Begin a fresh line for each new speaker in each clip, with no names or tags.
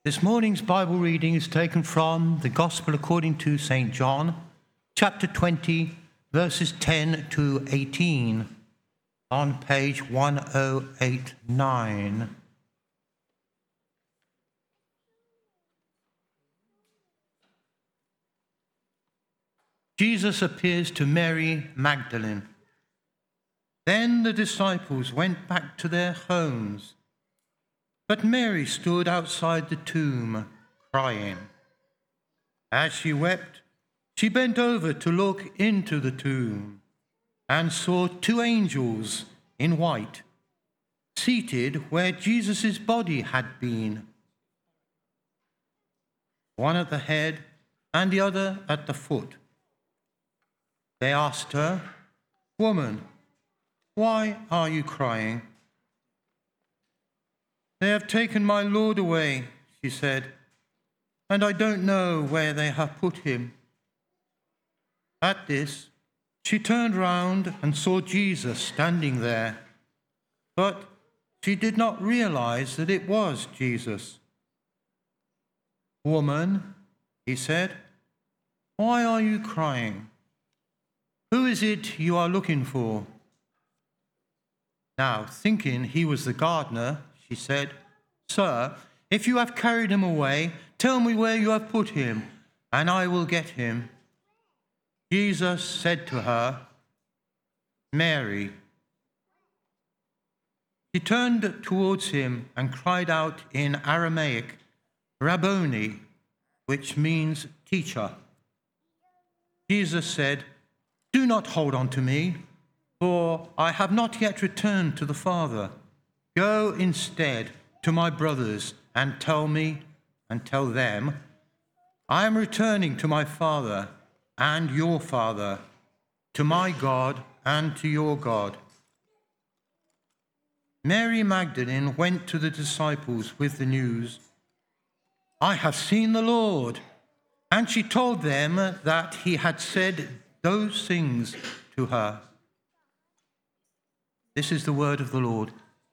This morning's Bible reading is taken from the Gospel according to St. John, chapter 20, verses 10 to 18, on page 1089. Jesus appears to Mary Magdalene. Then the disciples went back to their homes. But Mary stood outside the tomb, crying. As she wept, she bent over to look into the tomb and saw two angels in white, seated where Jesus' body had been, one at the head and the other at the foot. They asked her, "Woman, why are you crying?" "They have taken my Lord away," she said, "and I don't know where they have put him." At this, she turned round and saw Jesus standing there, but she did not realize that it was Jesus. "Woman," he said, "why are you crying? Who is it you are looking for?" Now, thinking he was the gardener, she said, "Sir, if you have carried him away, tell me where you have put him, and I will get him." Jesus said to her, "Mary." She turned towards him and cried out in Aramaic, "Rabboni," which means teacher. Jesus said, "Do not hold on to me, for I have not yet returned to the Father. Go instead to my brothers and tell them, I am returning to my Father and your Father, to my God and to your God." Mary Magdalene went to the disciples with the news, "I have seen the Lord," and she told them that he had said those things to her. This is the word of the Lord.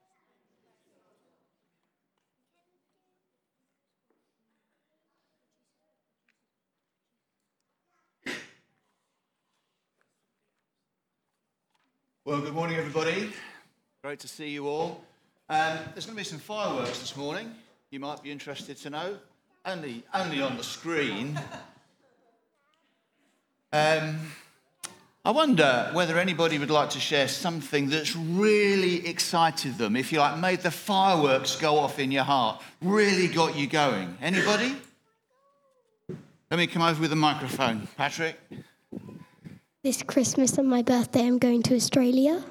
Well, good morning, everybody. Great to see you all. There's going to be some fireworks this morning. You might be interested to know. Only on the screen. I wonder whether anybody would like to share something that's really excited them. If you made the fireworks go off in your heart, really got you going. Anybody? Let me come over with a microphone. Patrick?
This Christmas and my birthday, I'm going to Australia.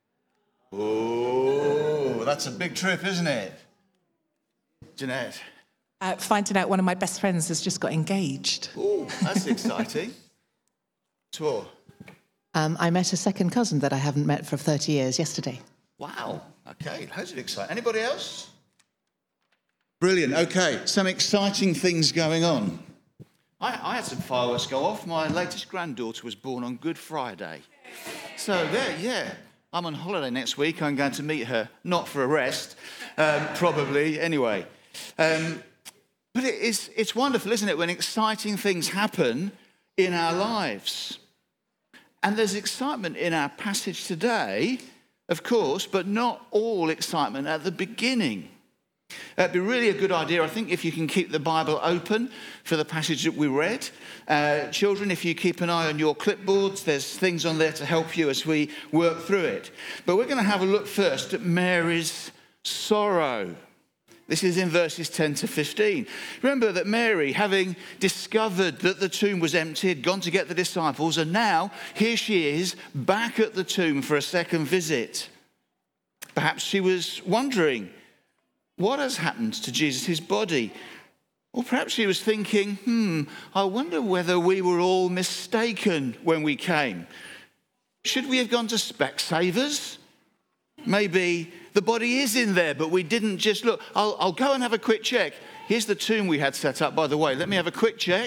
Oh, that's a big trip, isn't it? Jeanette?
Finding out one of my best friends has just got engaged.
Oh, that's exciting. Tor?
I met a second cousin that I haven't met for 30 years yesterday.
Wow. Okay, loads of exciting. Anybody else? Brilliant. Okay, some exciting things going on. I had some fireworks go off. My latest granddaughter was born on Good Friday. So there, yeah. I'm on holiday next week. I'm going to meet her, not for a rest, probably, anyway. But it's wonderful, isn't it, when exciting things happen in our lives. And there's excitement in our passage today, of course, but not all excitement at the beginning. It'd be really a good idea, I think, if you can keep the Bible open for the passage that we read. Children, if you keep an eye on your clipboards, there's things on there to help you as we work through it. But we're going to have a look first at Mary's sorrow. This is in verses 10 to 15. Remember that Mary, having discovered that the tomb was empty, had gone to get the disciples, and now here she is back at the tomb for a second visit. Perhaps she was wondering, what has happened to Jesus' body? Or perhaps she was thinking, I wonder whether we were all mistaken when we came. Should we have gone to Specsavers? Maybe the body is in there, but we didn't just look. I'll go and have a quick check. Here's the tomb we had set up, by the way. Let me have a quick check.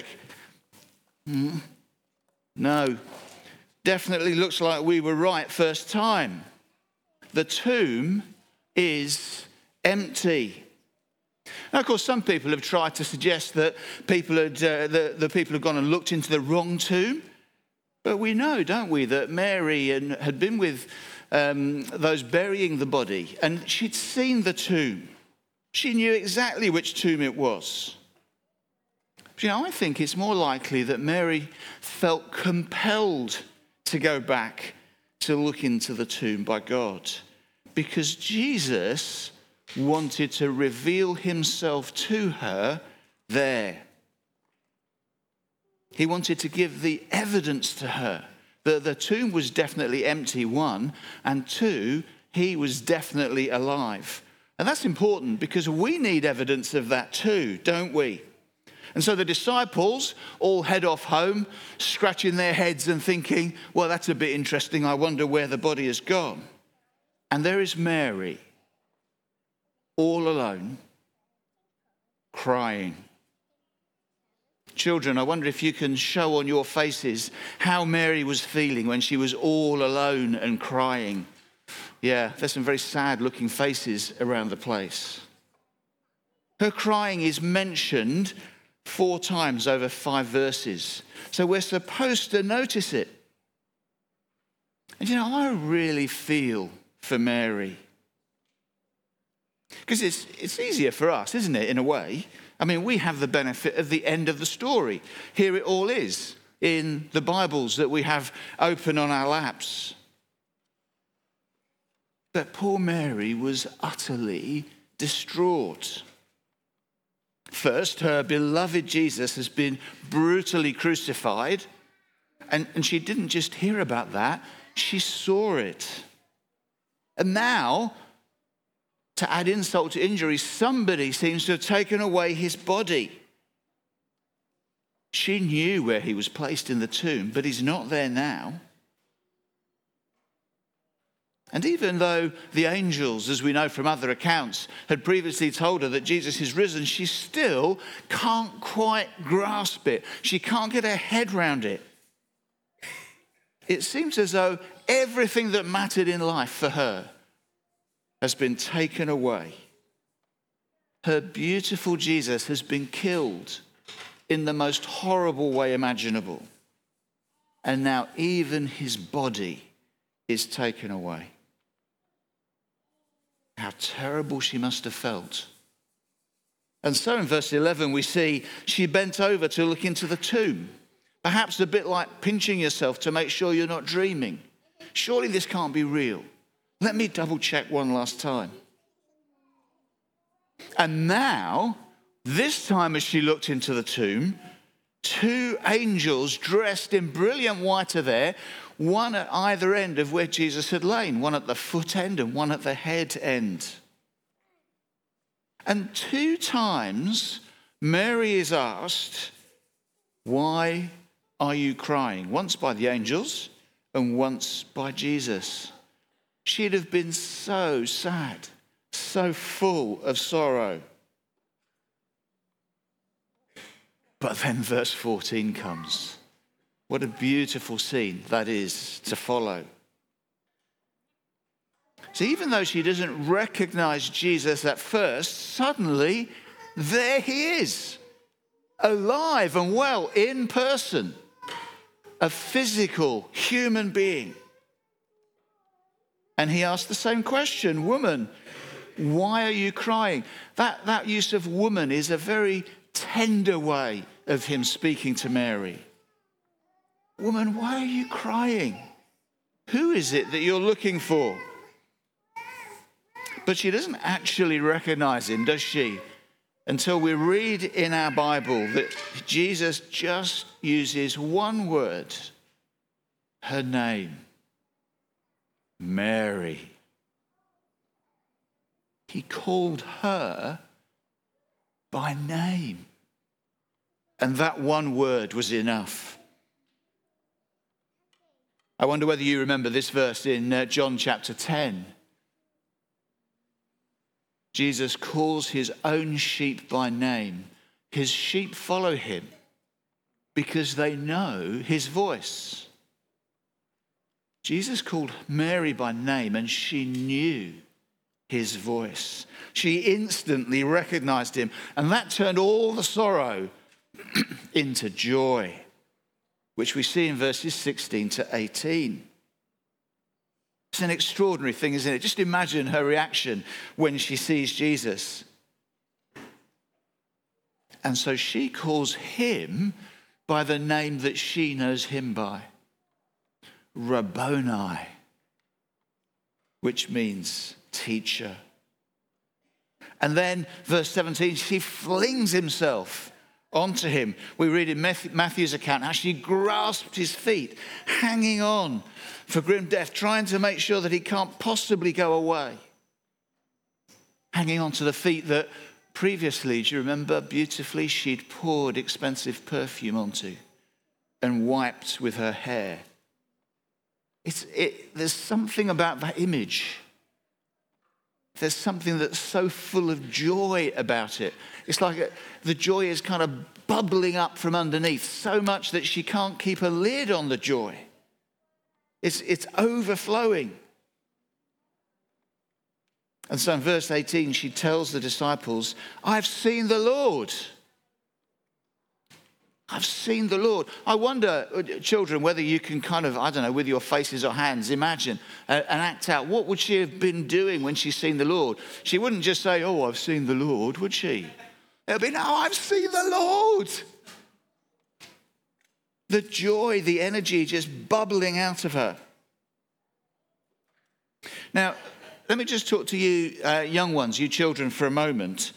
No. Definitely looks like we were right first time. The tomb is empty. Now, of course, some people have tried to suggest that the people have gone and looked into the wrong tomb. But we know, don't we, that Mary had been with those burying the body, and she'd seen the tomb. She knew exactly which tomb it was. But, I think it's more likely that Mary felt compelled to go back to look into the tomb by God, because Jesus wanted to reveal himself to her there. He wanted to give the evidence to her that the tomb was definitely empty, one, and two, he was definitely alive. And that's important because we need evidence of that too, don't we? And so the disciples all head off home, scratching their heads and thinking, well, that's a bit interesting. I wonder where the body has gone. And there is Mary, all alone, crying. Children, I wonder if you can show on your faces how Mary was feeling when she was all alone and crying. Yeah, there's some very sad looking faces around the place. Her crying is mentioned 4 times over 5 verses. So we're supposed to notice it. And I really feel for Mary. Because it's easier for us, isn't it, in a way? I mean, we have the benefit of the end of the story. Here it all is in the Bibles that we have open on our laps. But poor Mary was utterly distraught. First, her beloved Jesus has been brutally crucified, and she didn't just hear about that, she saw it. And now, to add insult to injury, somebody seems to have taken away his body. She knew where he was placed in the tomb, but he's not there now. And even though the angels, as we know from other accounts, had previously told her that Jesus is risen, she still can't quite grasp it. She can't get her head round it. It seems as though everything that mattered in life for her has been taken away. Her beautiful Jesus has been killed in the most horrible way imaginable. And now even his body is taken away. How terrible she must have felt. And so in verse 11 we see she bent over to look into the tomb. Perhaps a bit like pinching yourself to make sure you're not dreaming. Surely this can't be real. Let me double check one last time. And now, this time as she looked into the tomb, 2 angels dressed in brilliant white are there, one at either end of where Jesus had lain, one at the foot end and one at the head end. And 2 times Mary is asked, why are you crying? Once by the angels and once by Jesus. She'd have been so sad, so full of sorrow. But then verse 14 comes. What a beautiful scene that is to follow. So even though she doesn't recognize Jesus at first, suddenly there he is, alive and well, in person, a physical human being. And he asked the same question, woman, why are you crying? That use of woman is a very tender way of him speaking to Mary. Woman, why are you crying? Who is it that you're looking for? But she doesn't actually recognize him, does she? Until we read in our Bible that Jesus just uses one word, her name, Mary. He called her by name. And that one word was enough. I wonder whether you remember this verse in John chapter 10. Jesus calls his own sheep by name. His sheep follow him because they know his voice. Jesus called Mary by name and she knew his voice. She instantly recognized him, and that turned all the sorrow into joy, which we see in verses 16 to 18. It's an extraordinary thing, isn't it? Just imagine her reaction when she sees Jesus. And so she calls him by the name that she knows him by, Rabboni, which means teacher. And then, verse 17, she flings himself onto him. We read in Matthew's account how she grasped his feet, hanging on for grim death, trying to make sure that he can't possibly go away. Hanging on to the feet that previously, do you remember, beautifully she'd poured expensive perfume onto and wiped with her hair. There's something about that image. There's something that's so full of joy about it. It's like the joy is kind of bubbling up from underneath, so much that she can't keep a lid on the joy. It's overflowing. And so in verse 18, she tells the disciples, I've seen the Lord. I've seen the Lord. I wonder, children, whether you can kind of, I don't know, with your faces or hands, imagine and act out. What would she have been doing when she's seen the Lord? She wouldn't just say, oh, I've seen the Lord, would she? It would be, no, I've seen the Lord. The joy, the energy just bubbling out of her. Now, let me just talk to you young ones, you children, for a moment.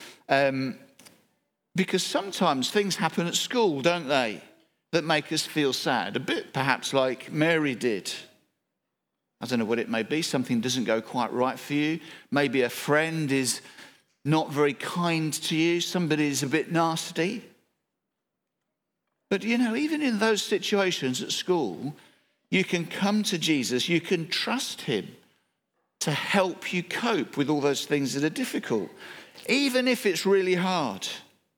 Because sometimes things happen at school, don't they, that make us feel sad. A bit perhaps like Mary did. I don't know what it may be. Something doesn't go quite right for you. Maybe a friend is not very kind to you. Somebody's a bit nasty. But, you know, even in those situations at school, you can come to Jesus. You can trust him to help you cope with all those things that are difficult, even if it's really hard.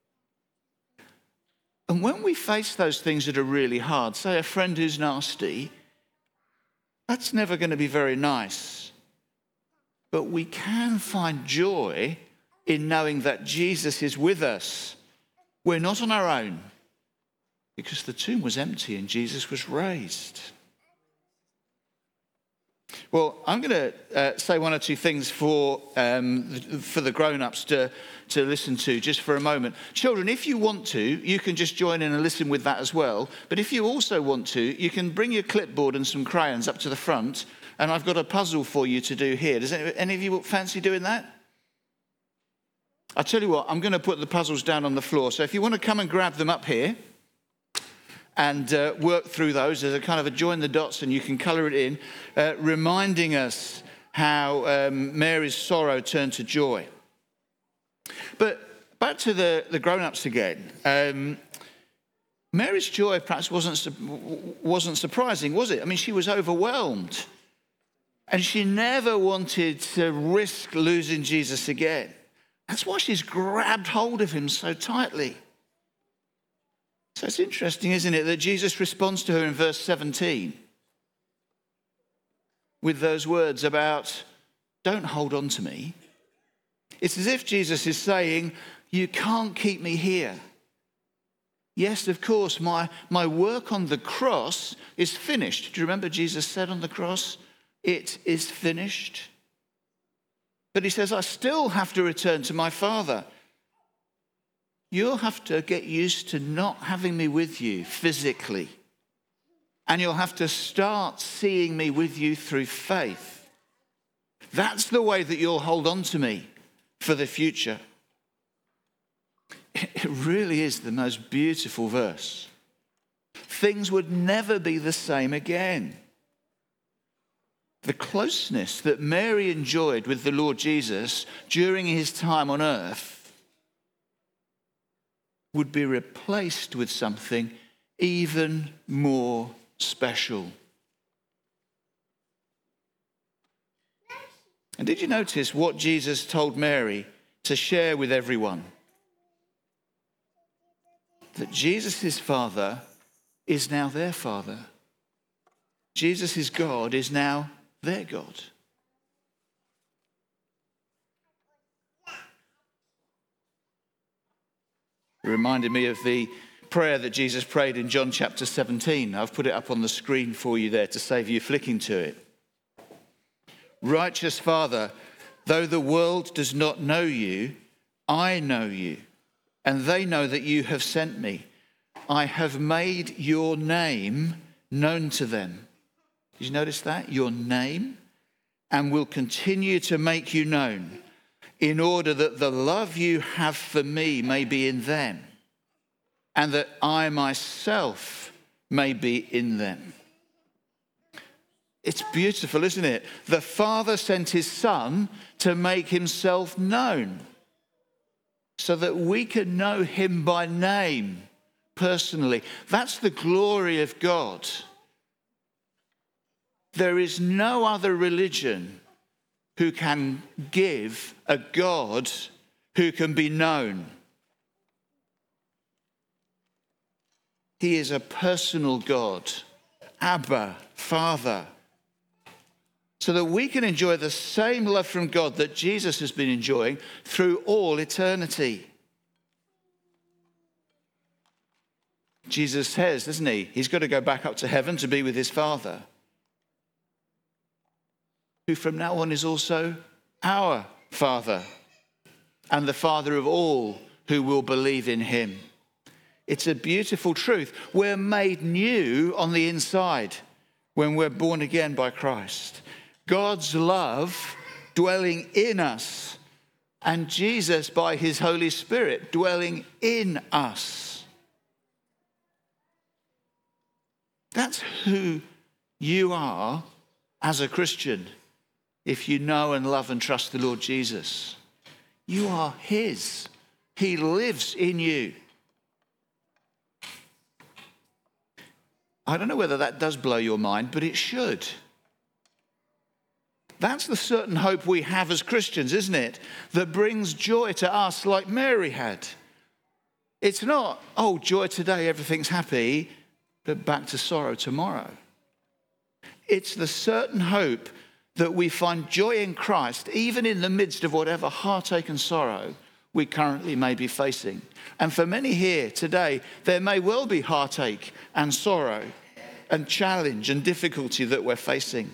And when we face those things that are really hard, say a friend who's nasty, that's never going to be very nice. But we can find joy in knowing that Jesus is with us. We're not on our own, because the tomb was empty and Jesus was raised. Well, I'm going to say one or two things for the grown-ups to listen to just for a moment. Children, if you want to, you can just join in and listen with that as well. But if you also want to, you can bring your clipboard and some crayons up to the front, and I've got a puzzle for you to do here. Does any of you fancy doing that? I'll tell you what, I'm going to put the puzzles down on the floor. So if you want to come and grab them up here, and work through those as a kind of a join the dots, and you can colour it in, reminding us how Mary's sorrow turned to joy. But back to the grown-ups again. Mary's joy perhaps wasn't surprising, was it? I mean, she was overwhelmed. And she never wanted to risk losing Jesus again. That's why she's grabbed hold of him so tightly. So it's interesting, isn't it, that Jesus responds to her in verse 17 with those words about, don't hold on to me. It's as if Jesus is saying, you can't keep me here. Yes, of course, my work on the cross is finished. Do you remember Jesus said on the cross, it is finished? But he says, I still have to return to my Father. You'll have to get used to not having me with you physically. And you'll have to start seeing me with you through faith. That's the way that you'll hold on to me for the future. It really is the most beautiful verse. Things would never be the same again. The closeness that Mary enjoyed with the Lord Jesus during his time on earth would be replaced with something even more special. And did you notice what Jesus told Mary to share with everyone? That Jesus' Father is now their Father. Jesus' God is now their God. It reminded me of the prayer that Jesus prayed in John chapter 17. I've put it up on the screen for you there to save you flicking to it. Righteous Father, though the world does not know you, I know you, and they know that you have sent me. I have made your name known to them. Did you notice that? Your name? And will continue to make you known, in order that the love you have for me may be in them, and that I myself may be in them. It's beautiful, isn't it? The Father sent his Son to make himself known so that we can know him by name personally. That's the glory of God. There is no other religion who can give a God who can be known. He is a personal God, Abba, Father, so that we can enjoy the same love from God that Jesus has been enjoying through all eternity. Jesus says, doesn't he? He's got to go back up to heaven to be with his Father, who from now on is also our Father and the Father of all who will believe in him. It's a beautiful truth. We're made new on the inside when we're born again by Christ. God's love dwelling in us, and Jesus by his Holy Spirit dwelling in us. That's who you are as a Christian if you know and love and trust the Lord Jesus. You are his. He lives in you. I don't know whether that does blow your mind, but it should. That's the certain hope we have as Christians, isn't it? That brings joy to us like Mary had. It's not, oh, joy today, everything's happy, but back to sorrow tomorrow. It's the certain hope that we find joy in Christ, even in the midst of whatever heartache and sorrow we currently may be facing. And for many here today, there may well be heartache and sorrow and challenge and difficulty that we're facing.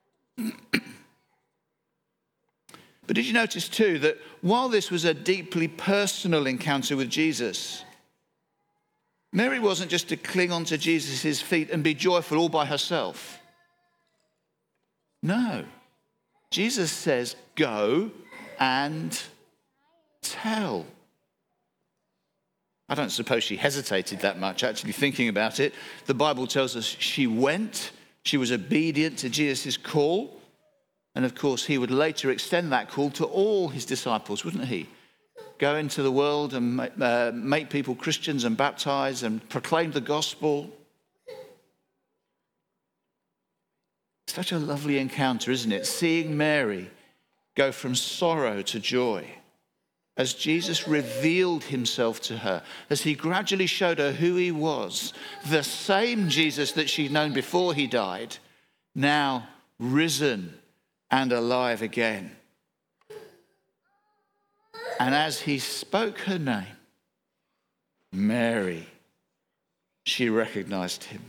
But did you notice too that while this was a deeply personal encounter with Jesus, Mary wasn't just to cling onto Jesus' feet and be joyful all by herself. No. Jesus says, go and tell. I don't suppose she hesitated that much, actually, thinking about it. The Bible tells us she went, she was obedient to Jesus' call. And of course, he would later extend that call to all his disciples, wouldn't he? Go into the world and make people Christians and baptize and proclaim the gospel. Such a lovely encounter, isn't it? Seeing Mary go from sorrow to joy as Jesus revealed himself to her, as he gradually showed her who he was, the same Jesus that she'd known before he died, now risen and alive again. And as he spoke her name, Mary, she recognized him.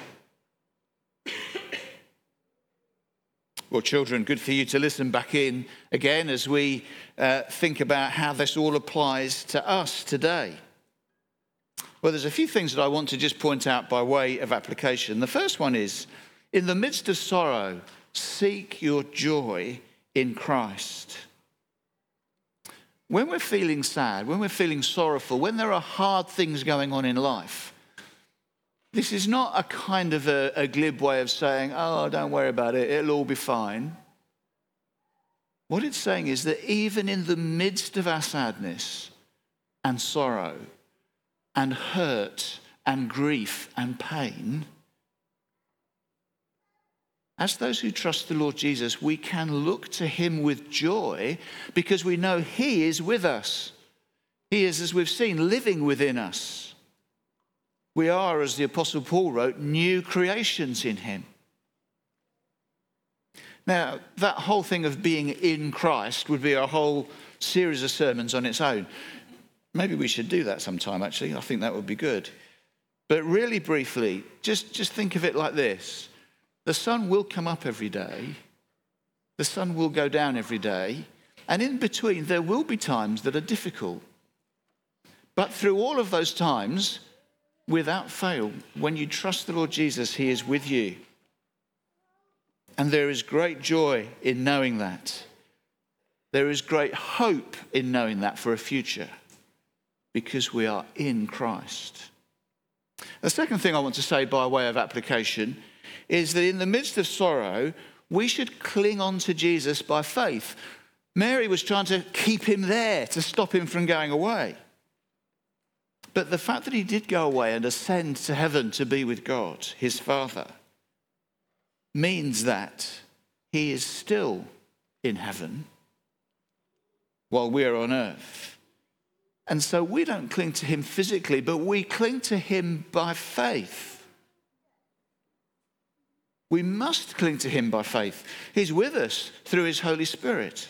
Well, children, good for you to listen back in again as we think about how this all applies to us today. Well, there's a few things that I want to just point out by way of application. The first one is, in the midst of sorrow, seek your joy in Christ. When we're feeling sad, when we're feeling sorrowful, when there are hard things going on in life, this is not a kind of a glib way of saying, oh, don't worry about it, it'll all be fine. What it's saying is that even in the midst of our sadness and sorrow and hurt and grief and pain, as those who trust the Lord Jesus, we can look to him with joy because we know he is with us. He is, as we've seen, living within us. We are, as the Apostle Paul wrote, new creations in him. Now, that whole thing of being in Christ would be a whole series of sermons on its own. Maybe we should do that sometime, actually. I think that would be good. But really briefly, just think of it like this. The sun will come up every day. The sun will go down every day. And in between, there will be times that are difficult. But through all of those times, without fail, when you trust the Lord Jesus, he is with you. And there is great joy in knowing that. There is great hope in knowing that for a future, because we are in Christ. The second thing I want to say by way of application is that in the midst of sorrow, we should cling on to Jesus by faith. Mary was trying to keep him there to stop him from going away. But the fact that he did go away and ascend to heaven to be with God, his Father, means that he is still in heaven while we're on earth. And so we don't cling to him physically, but we cling to him by faith. We must cling to him by faith. He's with us through his Holy Spirit.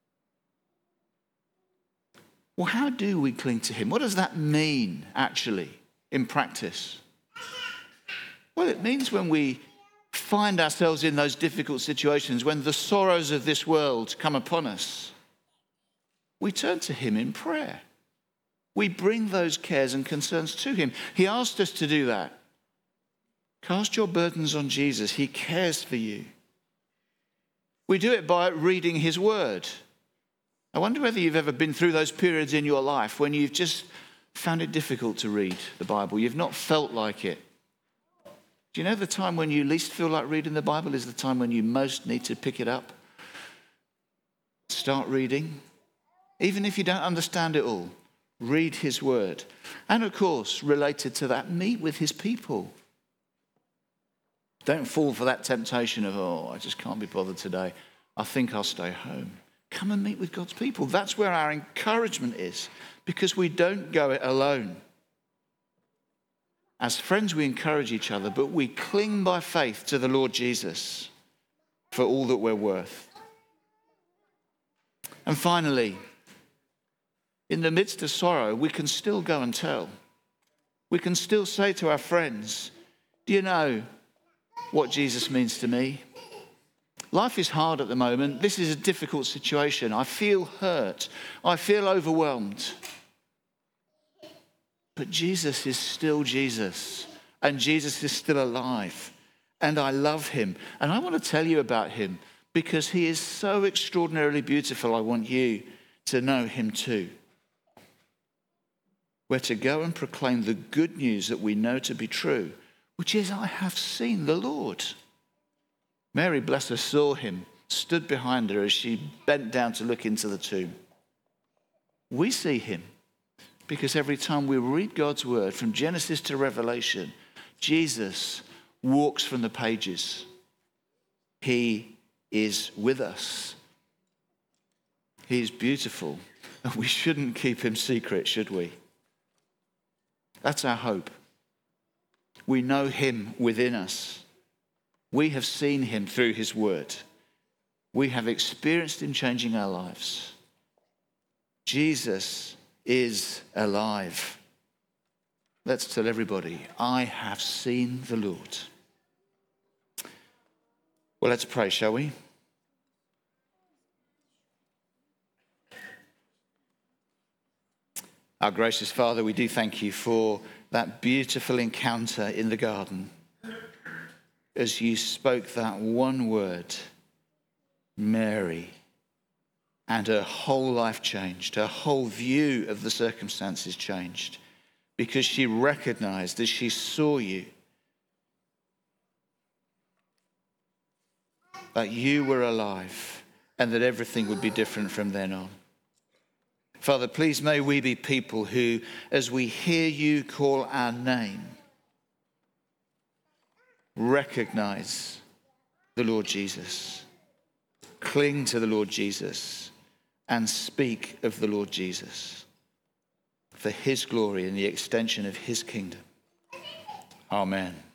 Well, how do we cling to him? What does that mean, actually, in practice? Well, it means when we find ourselves in those difficult situations, when the sorrows of this world come upon us, we turn to him in prayer. We bring those cares and concerns to him. He asked us to do that. Cast your burdens on Jesus. He cares for you. We do it by reading his word. I wonder whether you've ever been through those periods in your life when you've just found it difficult to read the Bible. You've not felt like it. Do you know the time when you least feel like reading the Bible is the time when you most need to pick it up? Start reading. Even if you don't understand it all, read his word. And of course, related to that, meet with his people. Don't fall for that temptation of, I just can't be bothered today. I think I'll stay home. Come and meet with God's people. That's where our encouragement is, because we don't go it alone. As friends, we encourage each other, but we cling by faith to the Lord Jesus for all that we're worth. And finally, in the midst of sorrow, we can still go and tell. We can still say to our friends, do you know what Jesus means to me? Life is hard at the moment. This is a difficult situation. I feel hurt. I feel overwhelmed. But Jesus is still Jesus, and Jesus is still alive, and I love him. And I want to tell you about him because he is so extraordinarily beautiful. I want you to know him too. We're to go and proclaim the good news that we know to be true, which is, I have seen the Lord. Mary, bless her, saw him, stood behind her as she bent down to look into the tomb. We see him because every time we read God's word from Genesis to Revelation, Jesus walks from the pages. He is with us. He is beautiful, and we shouldn't keep him secret, should we? That's our hope. We know him within us. We have seen him through his word. We have experienced him changing our lives. Jesus is alive. Let's tell everybody, I have seen the Lord. Well, let's pray, shall we? Our gracious Father, we do thank you for that beautiful encounter in the garden. As you spoke that one word, Mary, and her whole life changed, her whole view of the circumstances changed, because she recognized as she saw you that you were alive and that everything would be different from then on. Father, please may we be people who, as we hear you call our name, recognize the Lord Jesus, cling to the Lord Jesus, and speak of the Lord Jesus for his glory and the extension of his kingdom. Amen.